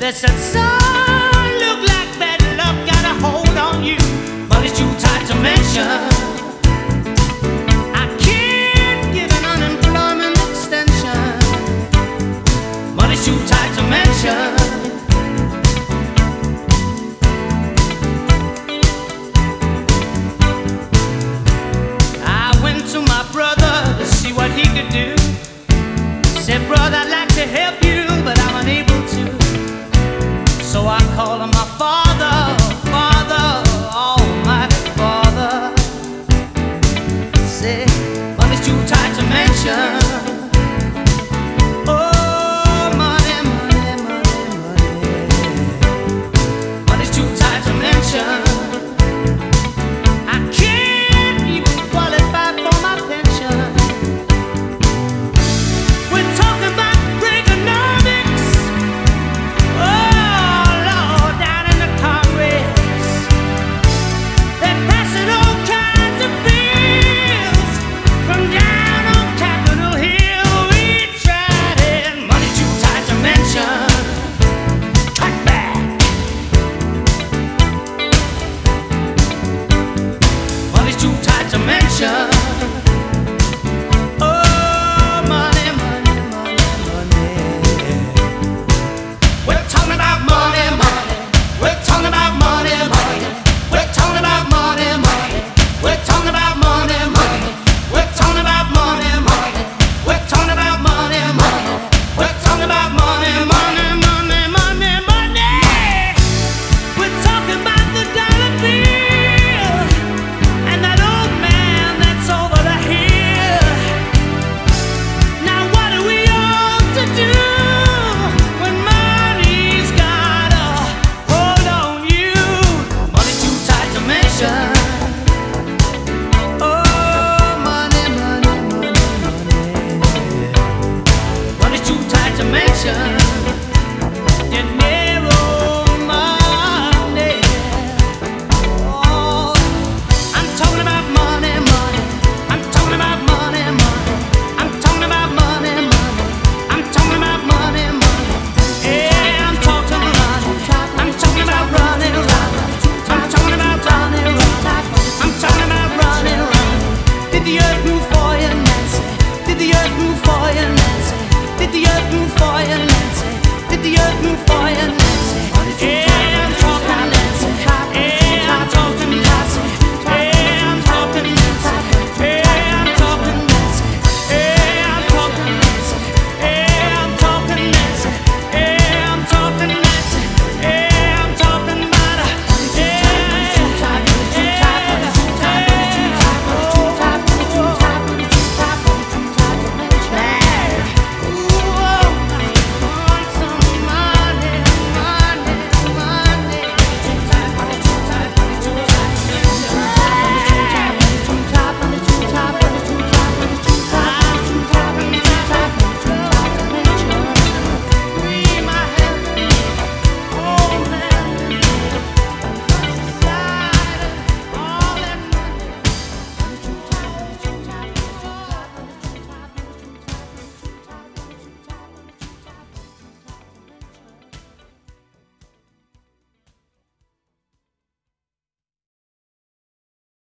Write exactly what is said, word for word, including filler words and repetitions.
They said, son, look like bad luck got a hold on you. Money's too tight to mention. I can't get an unemployment extension. Money's too tight to mention. I went to my brother to see what he could do. Said, brother, I'd like to help you, but I'm unable to. So I called him my father, father, almighty father. Said, money's too tight to mention. Oh, money, money, money, money. Money's too tight to mention. I can't even qualify for my pension. We're talking about Reaganomics. Oh, Lord, down in the Congress, they're passing all kinds of bills from down on Capitol Hill. We tried it. Money too tight to mention. Cut back. Money's too tight to mention.